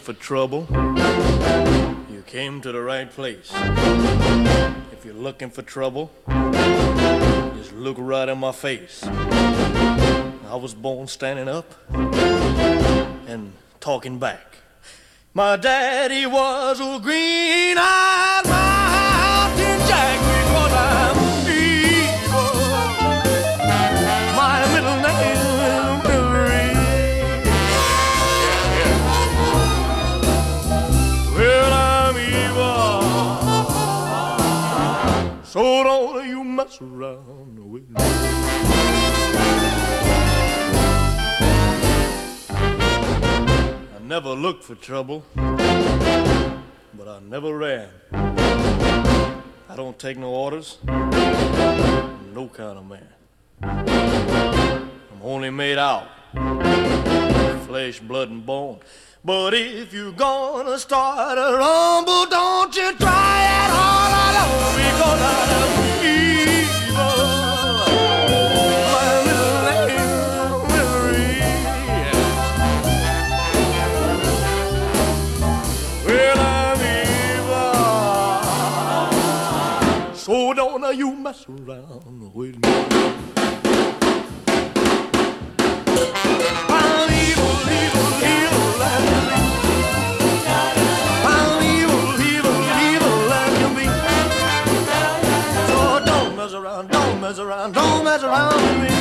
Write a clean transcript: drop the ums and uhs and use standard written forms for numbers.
for trouble, you came to the right place. If you're looking for trouble, just look right in my face. I was born standing up and talking back. My daddy was a green-eyed mountain jack because I'm evil. My middle name is Billy. Well, I'm evil, so don't you mess around with me. I never looked for trouble, but I never ran. I don't take no orders, I'm no kind of man. I'm only made out flesh, blood, and bone. But if you're gonna start a rumble, don't you try it all alone, because I'm evil. My little name is Marie. Well, I'm evil, so don't you mess around with me. I'm evil, evil, evil like you be. I'm evil, evil, evil like you be. So don't mess around, don't mess around, don't mess around with me.